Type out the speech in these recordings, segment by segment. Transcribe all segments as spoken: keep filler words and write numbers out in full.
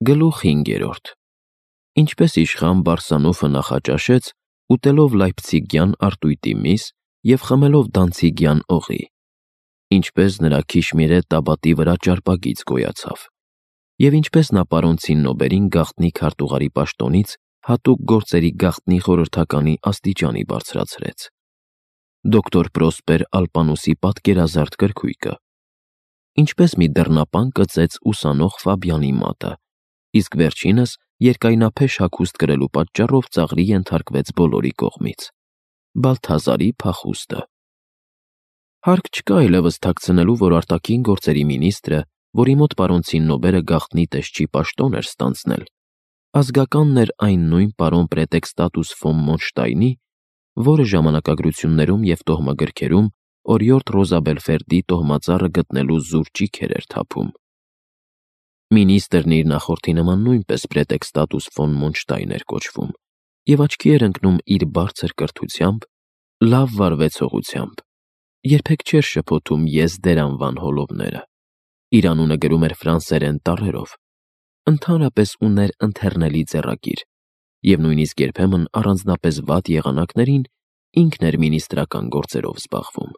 Գլուխ հինգերորդ Ինչպես իշխան Բարսանոֆը նախաճաշեց, ուտելով լայպցիգյան արտույտի միս և խմելով դանցիգյան օղի, ինչպես նրա քիշմիրե տաբատի վրա ճարպագիծ գոյացավ, և ինչպես նա պարոն Ցիննոբերին գաղտնի քարտուղարի պաշտոնից հատուկ գործերի գաղտնի խորհրդականի աստիճանի բարձրացրեց, դոկտոր Պրոսպեր Ալպանուսի պատկերազարդ գրքույկը, ինչպես մի դռնապան կծեց ուսանող Ֆաբյանի մատը, իսկ վերջինս երկայնափեշ հագուստ կրելու պատճառով ծաղրի ենթարկվեց բոլորի կողմից, Բալթազարի փախուստը։ Հարկ չկա այլևս թաքցնելու, որ արտաքին գործերի մինիստրը, որի մոտ պարոն Ցիննոբերը գաղտնի տեսչի պաշտոն էր ստանձնել, ազգականն էր այն նույն պարոն Պրետեքստատուս ֆոն Մոնշտայնի, որը ժամանակագրություններում և տոհմագրքերում օրիորդ Ռոզաբելֆերդի տոհմածառը գտնելու զուր ճիգեր էր թափում։ Մինիստրն իր նախորդի նման նույնպես Պրետեքստատուս ֆոն Մոնշտայն էր կոչվում և աչքի էր ընկնում իր բարձր կրթությամբ, լավ վարվեցողությամբ, երբեք չէր շփոթում «ես-դեր» անվան հոլովները, իր անունը գրում էր ֆրանսերեն տառերով, ընդհանրապես ուներ ընթեռնելի ձեռագիր և նույնիսկ երբեմն առանձնապես վատ եղանակներին ինքն էր մինիստրական գործերով զբաղվում։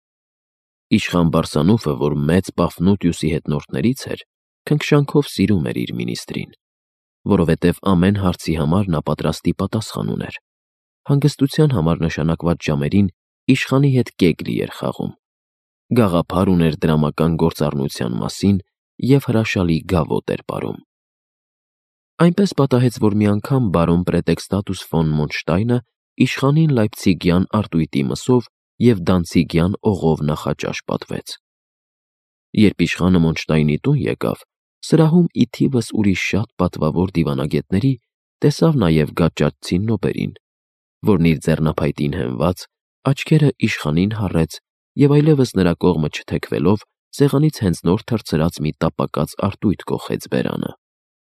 Իշխան Բարսանոֆը, որ մեծ Պաֆնուտիուսի հետնորդներից էր, քնքշանքով սիրում էր իր մինիստրին, որովհետև ամեն հարցի համար նա պատրաստի պատասխան ուներ, հանգստության համար նշանակված ժամերին իշխանի հետ կեգլի էր խաղում, գաղափար ուներ դրամական գործառնության մասին և հրաշալի գավոտ էր պարում։ Այնպես պատահեց, որ մի անգամ բարոն Պրետեքստատուս ֆոն Մոնշտայնը իշխանին լայպցիգյան արտույտի մսով և դանցիգյան օղով նախաճաշ պատվեց։ Երբ իշխանը Մոնշտայնի տուն եկավ, սրահում ի թիվս ուրիշ շատ պատվավոր դիվանագետների տեսավ նաև գաճաճ Ցիննոբերին, որն իր ձեռնափայտին հենված, աչքերը իշխանին հառեց և այլևս նրա կողմը չթեքվելով, սեղանից հենց նոր թռցրած մի տապակած արտույտ կոխեց բերանը։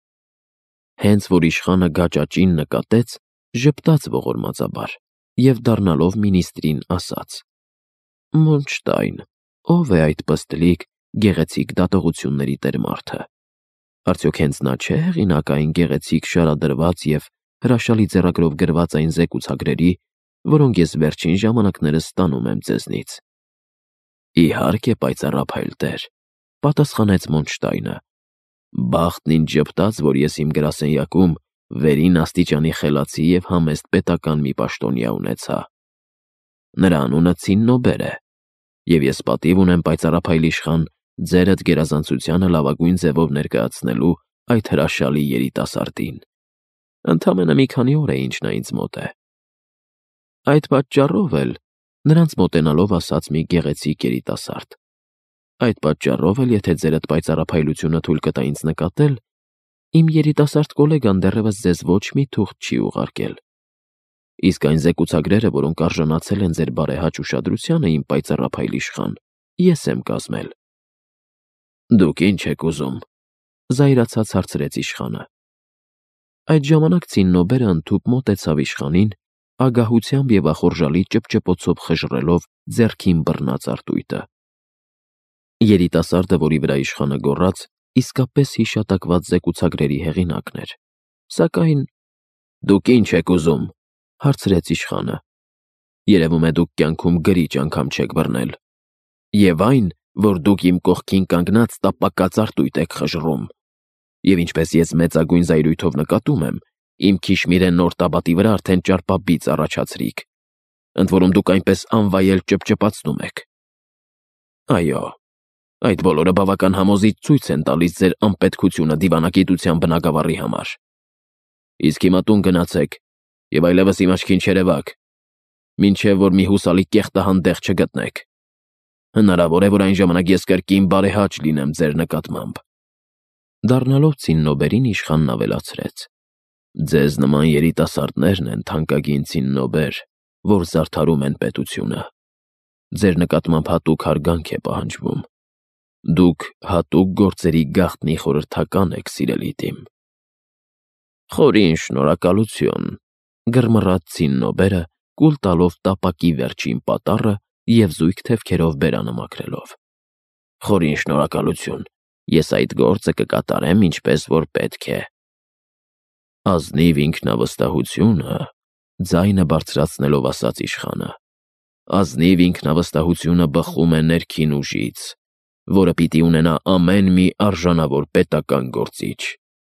Հենց որ իշխանը գաճաճին նկատեց, ժպտաց ողորմածաբար և դառնալով մինիստրին ասաց. «Մոնշտայն, ո՞վ է այդ պստլիկ, գեղեցիկ դատողությունների տեր-մարդը։ Արդյոք հենց նա չէ՞ հեղինակ այն գեղեցիկ շարադրված և հրաշալի ձեռագրով գրված այն զեկուցագրերի, որոնք ես վերջին ժամանակներս ստանում եմ ձեզնից»։ «Իհարկե, պայծառափայլ տեր», պատասխանեց Մոնշտայնը, «բախտն ինձ ժպտաց, որ ես իմ գրասենյակում վերին աստիճանի խելացի և համեստ պետական մի պաշտոնյա ունեցա։ Նրա անունը Ցիննոբեր է, և ես պատիվ ունեմ պայծառափայլ իշխան ձերդ գերազանցությանը լավագույն ձևով ներկայացնելու այդ հրաշալի երիտասարդին։ Ընդամենը մի քանի օր է, ինչ նա ինձ մոտ է»։ Այդ պատճառով էլ, նրանց մոտենալով ասաց մի գեղեցիկ երիտասարդ, «Այդ պատճառով էլ, եթե ձերդ պայծառափայլությունը թույլ կտա ինձ նկատել, իմ երիտասարդ կոլեգան դեռևս ձեզ ոչ մի թուղթ չի ուղարկել։ Իսկ այն զեկուցագրերը, որոնք արժանացել են ձեր բարեհաճ ուշադրությանը, իմ պայծառափայլ իշխան, ես եմ կազմել»։ «Դուք ի՞նչ եք ուզում», զայրացած հարցրեց իշխանը։ Այդ ժամանակ Ցիննոբերը ընդհուպ մոտեցավ իշխանին, ագահությամբ և ախորժալի ճպճպոցով խժռելով ձեռքին բռնած արտույտը։ Երիտասարդը, որի վրա իշխանը գոռաց, իսկապես հիշատակված զեկուցագրերի հեղինակն էր, սակայն… «Դուք ի՞նչ եք ուզում», հարցրեց իշխանը։ «Երևում է դուք կյանքում գրիչ անգամ չեք բռնել։ Եվ այն, որ դուք իմ կողքին կանգնած տապակած արտույտ եք խժռում, և ինչպես ես մեծագույն զայրույթով նկատում եմ, իմ քիշմիրե նոր տաբատի վրա արդեն ճարպաբիծ առաջացրիք, ընդ որում դուք այնպես անվայել ճպճպացնում եք։ Այո, այդ բոլորը բավական համոզիչ ցույց են տալիս ձեր անպետքությունը դիվանագիտության բնագավառի համար։ Իսկ հիմա տուն գնացեք և այլևս իմ աչքին չերևաք, մինչև որ մի հուսալի կեղտահանդեղ չգտնեք։ Հնարավոր է, որ այն ժամանակ ես կրկին բարեհաճ լինեմ ձեր նկատմամբ»։ Դառնալով Ցիննոբերին, իշխանն ավելացրեց. «Ձեզ նման երիտասարդներն են, թանկագին Ցիննոբեր, որ զարդարում են պետությունը։ Ձեր նկատմամբ հատուկ հարգանք է պահանջվում։ Դուք հատուկ գործերի գաղտնի խորհրդական եք, սիրելի Տիմ»։ «Խորին շնորհակալություն», գրմռաց Ցիննոբերը, կուլ տալով տապակի վերջին պատառը և զույգ թևքերով բերանը մաքրելով։ «Խորին շնորհակալություն, ես այդ գործը կկատարեմ ինչպես որ պետք է։ Ազնիվ ինքնավստահությունը, ձայնը բարձրացնելով ասաց իշխանը, ազնիվ ինքնավստահությունը բխում է ներքին ուժից, որը պիտի ունենա ամեն մի արժանավոր պետական գործիչ։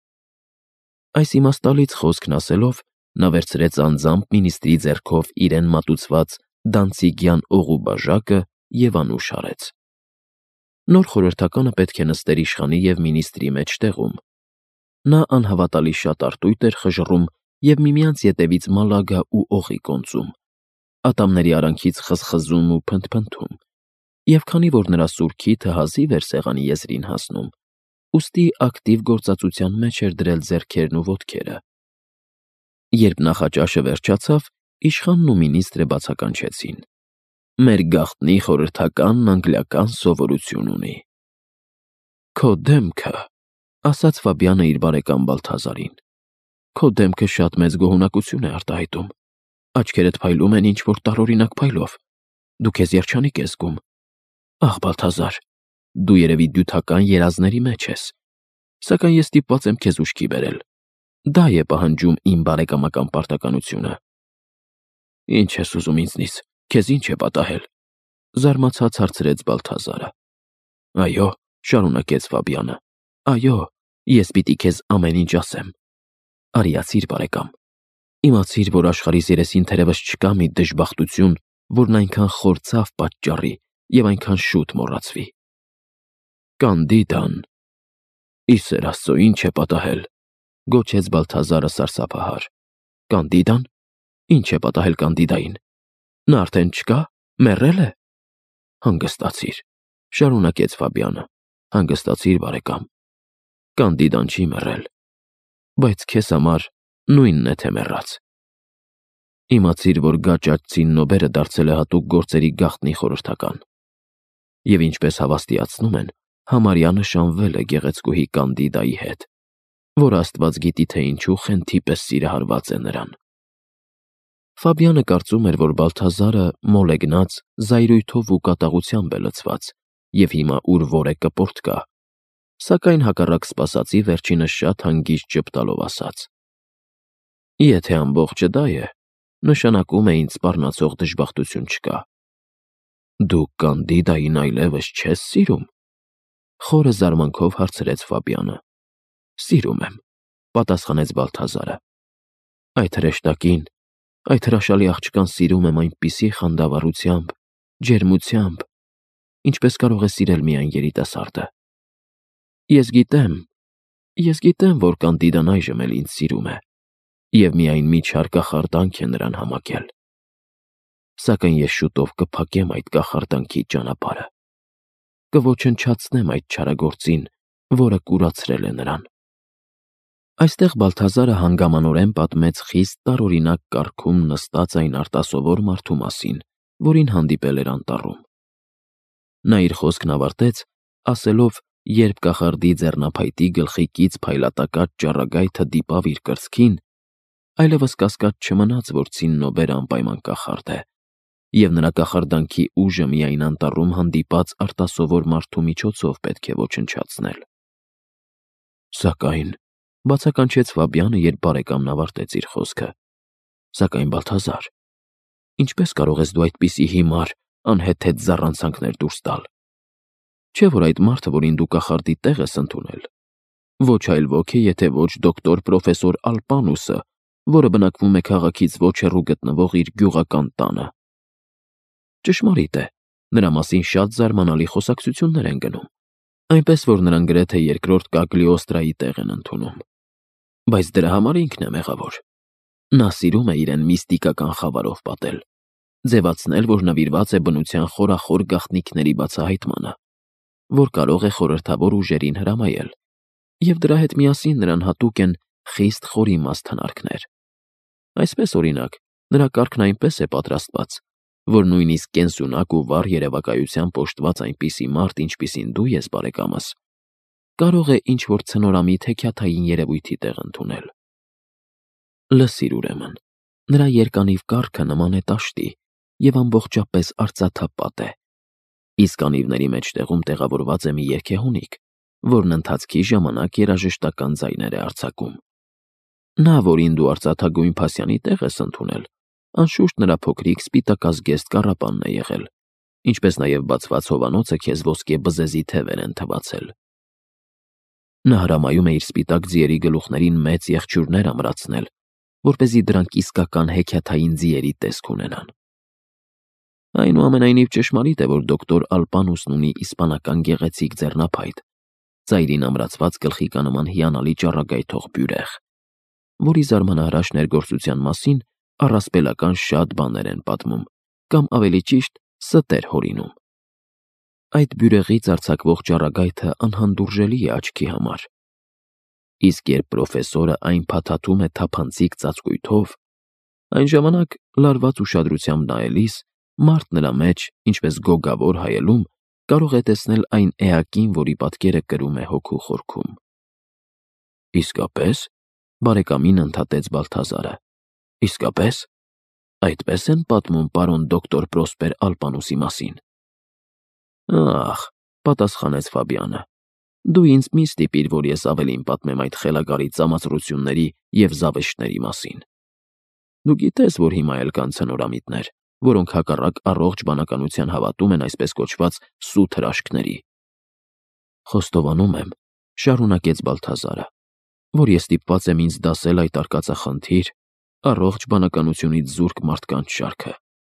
Այս իմաստալից խոսքն ասելով, նա վերցրեց անձամբ մինիստրի ձեռքով իրեն մատուցված դանցիգյան օղու բաժակը և անուշ արեց։ Նոր խորհրդականը պետք է նստեր իշխանի և մինիստրի մեջտեղում։ Նա անհավատալի շատ արտույտ էր խժռում և միմյանց ետևից մալագա ու օղի կոնծում, ատամների արանքից խզխզում ու փնթփնթում, և քանի որ նրա սուր քիթը հազիվ էր սեղանի եզրին հասնում, ուստի ակտիվ գործածության մեջ էր դրել ձեռքերն ու ոտքերը։ Երբ նախաճաշը վերջացավ, իշխանն ու մինիստրը բացականչեցին. «Մեր գաղտնի խորհրդականն անգլիական սովորություն ունի»։ «Քո դեմքը», ասաց Ֆաբյանը իր բարեկամ Բալթազարին, «քո դեմքը շատ մեծ գոհունակություն է արտահայտում, աչքերդ փայլում են ինչ-որ տարօրինակ փայլով, դու քեզ երջանիկ ես զգում։ Ախ, Բալթազար, դու երևի դյութական երազների մեջ ես, սակայն ես ստիպված եմ քեզ ուշքի բերել. դա է պահանջում իմ բարեկամական պարտականությունը»։ «Ինչ ես ուզում ինձնից, քեզ ինչ է պատահել», զարմացած հարցրեց Բալթազարը։ «Այո», շարունակեց Ֆաբյանը, «այո, ես պիտի քեզ ամեն ինչ ասեմ։ Արիացիր, բարեկամ, իմացիր, որ աշխարհիս երեսին թերևս չկա մի դժբախտություն, որն այնքան խոր ցավ պատճառի և այնքան շուտ մոռացվի»։ «Կանդիդան»։ «Ի սեր Աստծո, ինչ է պատահել», գոչեց Բալթազարը սարսափահար։ «Կանդիդան, ինչ է պատահել Կանդիդային, նա արդեն չկա, մեռել է»։ «Հանգստացիր», շարունակեց Ֆաբյանը, «հանգստացիր, բարեկամ, Կանդիդան չի մեռել, բայց քեզ համար նույնն է, թե մեռած։ Իմացիր, որ գաճաճ Ցիննոբերը դարձել է հատուկ գործերի գաղտնի խորհրդական, և ինչպես հավաստիացնում են, համարյա նշանվել է գեղեցկուհի Կանդիդայի հետ, որը Աստված գիտի, թե ինչու խենթի պես սիրահարված է նրան»։ Ֆաբյանը կարծում էր, որ Բալթազարը մոլեգնած, զայրույթով ու կատաղությամբ է լցված և հիմա ուր որ է կպորտ կա, սակայն հակառակ սպասածի վերջինս շատ հանգիստ ժպտալով ասաց. «Եթե ամբողջը դա է, նշանակում է ինձ սպառնացող դժբախտություն չկա։ Դու Կանդիդային այլևս չես սիրում»։ Խորը զարմանքով հարցրեց Ֆաբյանը։ «Սիրում եմ», պատասխանեց Բալթազարը։ «Այդ հրեշտակին, այդ հրաշալի աղջկան սիրում եմ այնպիսի խանդավառությամբ, ջերմությամբ, ինչպես կարող է սիրել միայն երիտասարդը։ Ես գիտեմ, ես գիտեմ, որ Կանդիդան այժմ էլ ինձ սիրում է, և միայն մի չար կախարդանք է նրան համակել։ Սակայն ես շուտով կփակեմ այդ կախարդանքի ճանապարհը, կոչնչացնեմ այդ չարագործին, որը կուրացրել է նրան»։ Այստեղ Բալթազարը հանգամանորեն պատմեց խիստ տարօրինակ կարգում նստած այն արտասովոր մարդու մասին, որին հանդիպել էր անտառում։ Նա իր խոսքն ավարտեց, ասելով, երբ կախարդի ձեռնափայտի գլխիկից փայլատակած ճառագայթը դիպավ իր կրծքին, այլևս կասկած չմնաց, որ Ցիննոբերը անպայման կախարդ է, և նրա կախարդանքի ուժը միայն անտառում հանդիպած արտասովոր մարդու միջոցով պետք է ոչնչացնել։ «Սակայն», բացականչեց Ֆաբյանը, երբ բարեկամն ավարտեց իր խոսքը, «սակայն, Բալթազար, ինչպես կարող ես դու այդպիսի հիմար, անհեթեթ զառանցանքներ դուրս տալ։ Չէ՞ որ այդ մարդը, որին դու կախարդի տեղ ես ընդունել, ոչ այլ ոք է, եթե ոչ դոկտոր պրոֆեսոր Ալպանուսը, որը բնակվում է քաղաքից ոչ հեռու գտնվող իր գյուղական տանը։ Ճշմարիտ է, նրա մասին շատ զարմանալի խոսակցություններ են գնում, այնպես որ նրան գրեթե երկրորդ Կագլիոստրայի տեղ են ընդունում։ Բայց դրա համար ինքն է մեղավոր։ Նա սիրում է իրեն միստիկական խավարով պատել, ձևացնել, որ նվիրված է բնության խորախոր գաղտնիքների բացահայտմանը, որ կարող է խորհրդավոր ուժերին հրամայել, և դրա հետ միասին նրան հատուկ են խիստ խորիմաստ հնարքներ։ Այսպես, օրինակ, նրա կառքն այնպես է պատրաստված, որ նույնիսկ կենսունակ ու վառ երևակայությամբ օժտված այնպիսի մարդ, ինչպիսին դու ես, բարեկամս, կարող է ինչ-որ ցնորամիտ հեքիաթային երևույթի տեղ ընդունել։ Լսիր ուրեմն, նրա երկանիվ կառքը նման է տաշտի և ամբողջապես արծաթապատ է, իսկ անիվների մեջտեղում տեղավորված է մի երգեհոնիկ, որն ընթացքի ժամանակ երաժշտական ձայներ է արձակում։ Նա, որին դու արծաթագույն փասյանի տեղ ես ընդունել, անշուշտ նրա փոքրիկ սպիտակազգեստ կառապանն է եղել, ինչպես նաև բացված հովանոցը քեզ ոսկե բզեզի թևեր են թվացել։ Նա հրամայում է իր սպիտակ ձիերի գլուխներին մեծ եղջյուրներ ամրացնել, որպեսզի դրանք իսկական հեքիաթային ձիերի տեսք ունենան։ Այնուամենայնիվ ճշմարիտ է, որ դոկտոր Ալպանուսն ունի իսպանական գեղեցիկ ձեռնափայտ, ծայրին ամրացված գլխիկանման հիանալի ճառագայթող բյուրեղ, որի զարմանահրաշ ներգործության մասին առասպելական շատ բաներ են պատմում, կամ ավելի ճիշտ ստեր հորինում։ Այդ բյուրեղից արձակվող ճառագայթը անհանդուրժելի է աչքի համար։ Իսկ երբ պրոֆեսորը այն փաթաթում է թափանցիկ ծածկույթով, այն ժամանակ լարված ուշադրությամբ նայելիս, մարդ նրա մեջ, ինչպես գոգավոր հայելում, կարող է տեսնել այն էակին, որի պատկերը կրում է հոգու խորքում։ Իսկապես, բարեկամին ընդհատեց Բալթազարը, իսկապես, այդպես են պատմում պարոն դոկտոր Պրոսպեր Ալպանուսի մասին։ Ախ, պատասխանեց Ֆաբիանը, դու ինձ մի ստիպիր, որ ես ավելին պատմեմ այդ խելագարի ծամածրությունների և զավեշտների մասին։ Դու գիտես, որ հիմա էլ կան ցնորամիտներ, որոնք հակառակ առողջ բանականության հավատում են այսպես կոչված սուտ հրաշքների։ Խոստովանում եմ, շարունակեց Բալթազարը, որ ես ստիպված եմ ինձ դասել այդ արկածախնդիր, առողջ բանականությունից զուրկ մարդկանց շարքը։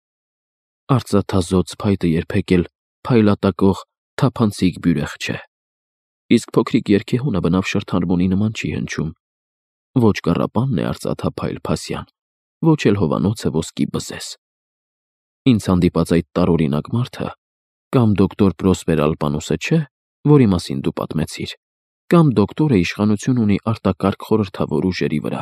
Արծաթազոծ փայտը երբեք էլ փայլատակող թափանցիկ բյուրեղ չէ, իսկ փոքրիկ երգեհոնը բնավ շրթարմոնի նման չի հնչում, ոչ կառապանն է արծաթափայլ փասյան, ոչ էլ հովանոցը ոսկի բզեզ։ Ինձ հանդիպած այդ տարօրինակ մարդը կամ դոկտոր Պրոսպեր Ալպանուսը չէ, որի մասին դու պատմեցիր, կամ դոկտորը իշխանություն ունի արտակարգ խորհրդավոր ուժերի վրա։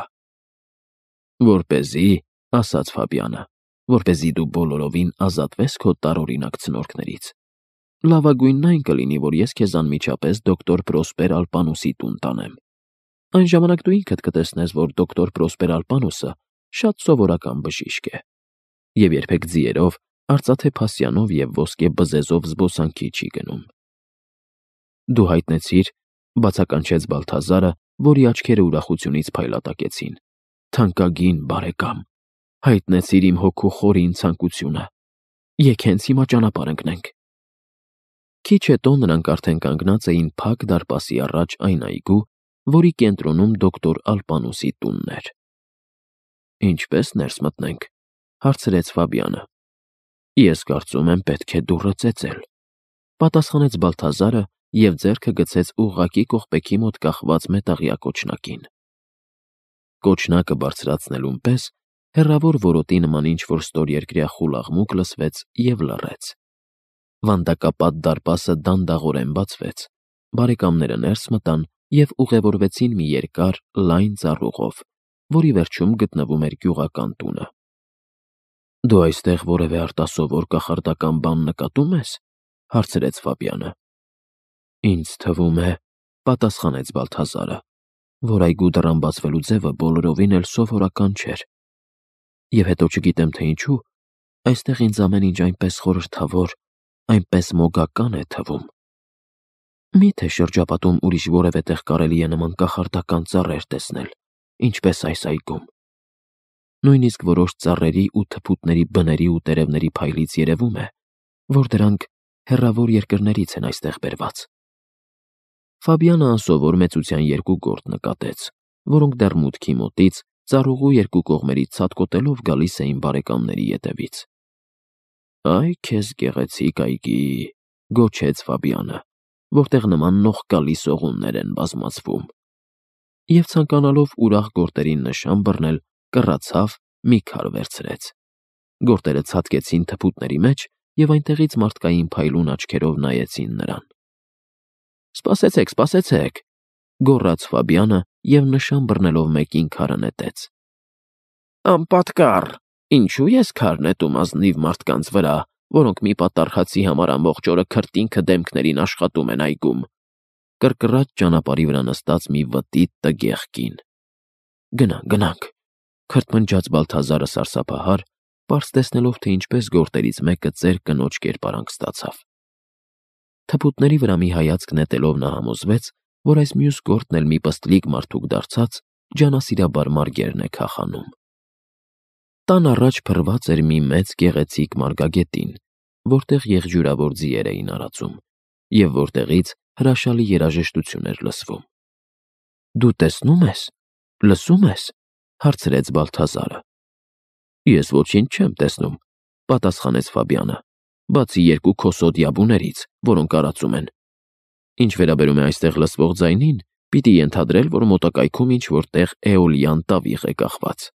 Որպեսզի, ասաց Ֆաբիանը, որպեսզի դու բոլորովին ազատվես քո տարօրինակ ցնորքներից, լավագույնն այն կլինի, որ ես քեզ անմիջապես դոկտոր Պրոսպեր Ալպանուսի տուն տանեմ։ Այն ժամանակ դու ինքդ կտեսնես, որ դոկտոր Պրոսպեր Ալպանուսը շատ սովորական բժիշկ է, և երբեք ձիերով, արծաթե փասյանով և ոսկե բզեզով զբոսանքի չի գնում։ Դու հայտնեցիր, բացականչեց Բալթազարը, որի աչքերը ուրախությունից փայլատակեցին, թանկագին բարեկամ, հայտնեցիր իմ հոգու խորին ցանկությունը, եկ հենց հիմա ճանապարհ ընկնենք։ Քիչ հետո նրանք արդեն կանգնած էին փակ դարպասի առաջ այն այգու, որի կենտրոնում դոկտոր Ալպանուսի տունն էր։ Ինչպե՞ս ներս մտնենք, հարցրեց Ֆաբիանը։ Ես կարծում եմ, պետք է դուռը ծեծել, պատասխանեց Բալթազարը և ձեռքը գցեց ուղղակի կողպեքի մոտ կախված մետաղյա կոճնակին։ Կոճնակը բարձրացնելուն պես հեռավոր որոտի նման ինչ-որ ստորերկրյա խուլ աղմուկ լսվեց և լռեց։ Վանդակապատ դարպասը դանդաղորեն բացվեց, բարեկամները ներս մտան և ուղևորվեցին մի երկար, լայն ծառուղով, որի վերջում գտնվում էր գյուղական տունը։ Դու այստեղ որևէ արտասովոր կախարդական բան նկատում ես, հարցրեց Ֆաբիանը։ Ինձ թվում է, պատասխանեց Բալթազարը, որ այգու դռան բացվելու ձևը բոլորովին էլ սովորական չէր, և հետո չգիտեմ թե ինչու, այստեղ ինձ ամեն ինչ այնպես խորհրդավոր, այնպես մոգական է թվում։ Մի՞թե շրջապատում ուրիշ որևէ տեղ կարելի է նման կախարդական ծառեր տեսնել, ինչպես այս այգում։ Նույնիսկ որոշ ծառերի ու թփուտների բների ու տերևների փայլից երևում է, որ դրանք հեռավոր երկրներից են այստեղ բերված։ Ֆաբիանը անսովոր մեծության երկու գորտ նկատեց, որոնք դեռ մուտքի մոտից ծառուղու երկու կողմերից ցատկոտելով գալիս էին բարեկամների ետևից։ Այ քեզ գեղեցիկ այգի, գոչեց Ֆաբիանը, որտեղ նման նողկալի սողուններ են բազմացվում։ Եվ ցանկանալով ուրախ գորտերին նշան բռնել, կռացավ, մի քար վերցրեց։ Գորտերը ցատկեցին թփուտների մեջ և այնտեղից մարդկային փայլուն աչքերով նայեցին նրան։ Սպասեցեք, սպասեցեք, գոռաց Ֆաբիանը և նշան բռնելով մեկին քարը նետեց։ Անպատկառ, ինչու ես քար նետում ազնիվ մարդկանց վրա, որոնք մի պատառխացի համար ամբողջ օրը քրտինքը դեմքներին աշխատում են այգում, կռկռաց ճանապարհի վրա նստած մի վտիտ տգեղ կին։ Գնանք, գնանք, քրթմնջաց Բալթազարը սարսափահար, պարզ տեսնելով, թե ինչպես գորտերից մեկը ծեր կնոջ կերպարանք ստացավ։ Թփուտների վրա մի հայացք նետելով նա համոզվեց, որ այս մյուս գործն էլ մի պստլիկ մարդուկ դարձած ջանասիրաբար մարգերն է քախանում։ Տան առաջ փռված էր մի մեծ գեղեցիկ մարգագետին, որտեղ եղջյուրավոր ձիեր էին արածում, և որտեղից հրաշալի երաժշտություն էր լսվում։ «Դու տեսնո՞ւմ ես, լսո՞ւմ ես», հարցրեց Բալթազարը։ «Ես ոչինչ չեմ տեսնում», պատասխանեց Ֆաբիանը, «բացի երկու քոսոտ յաբուներից, որոնք արածում են։ Ինչ վերաբերում է այստեղ լսվող ձայնին, պիտի ենթադրել, որ մոտակայքում ինչ-որ տեղ էոլյան տավիղ է կախված»։